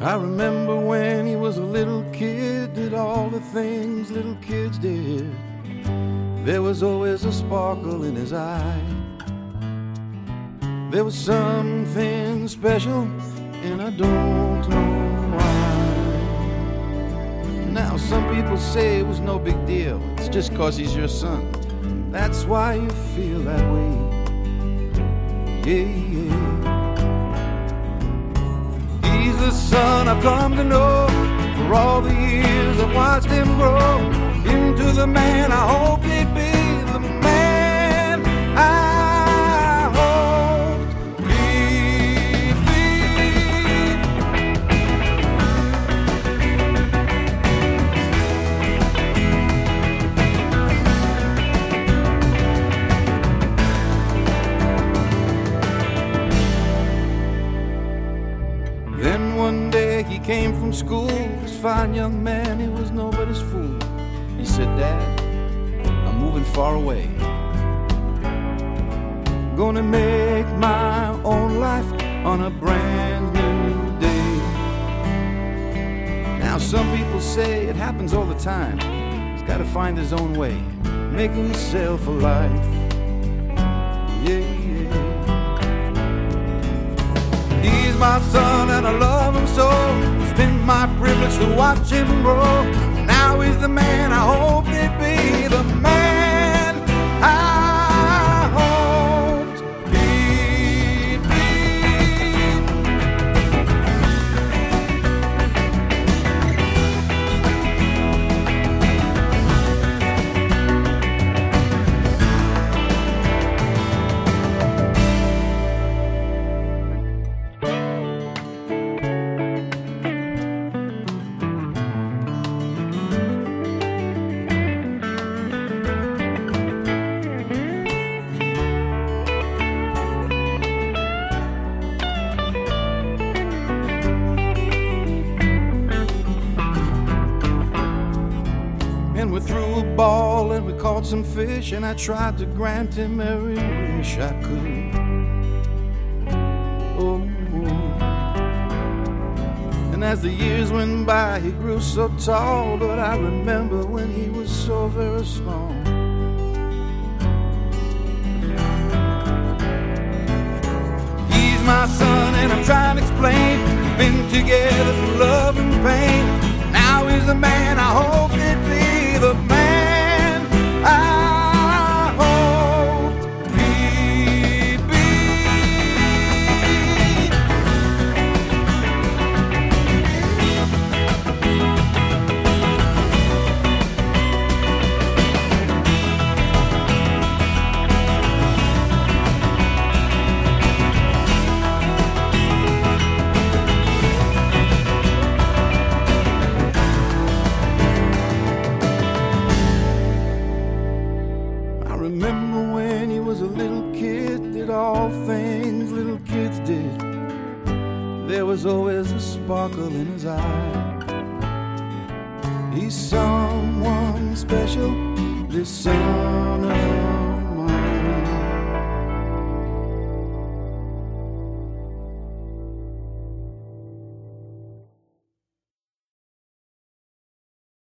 I remember when he was a little kid, did all the things little kids did. There was always a sparkle in his eye. There was something special, and I don't know why. Now some people say it was no big deal, it's just 'cause he's your son. That's why you feel that way. Yeah, yeah. He's the son I've come to know. For all the years I've watched him grow into the man I hope he'd be, the man I hoped he'd be. Then one day he came from school, this fine young man, he was nobody's fool. He said, Dad, I'm moving far away. Gonna make my own life on a brand new day. Now some people say it happens all the time. He's got to find his own way, make himself a life. Yeah, yeah. He's my son and I love him so. It's been my privilege to watch him grow. Now he's the man I hope he'd be, the man I hoped he'd be. We threw a ball and we caught some fish, and I tried to grant him every wish I could. Oh, and as the years went by, he grew so tall, but I remember when he was so very small. He's my son and I'm trying to explain, we've been together through love and pain. Now he's the man I hope he'd be, the man I hoped he'd be. Remember when he was a little kid, did all things little kids did. There was always a sparkle in his eye. He's someone special, this son of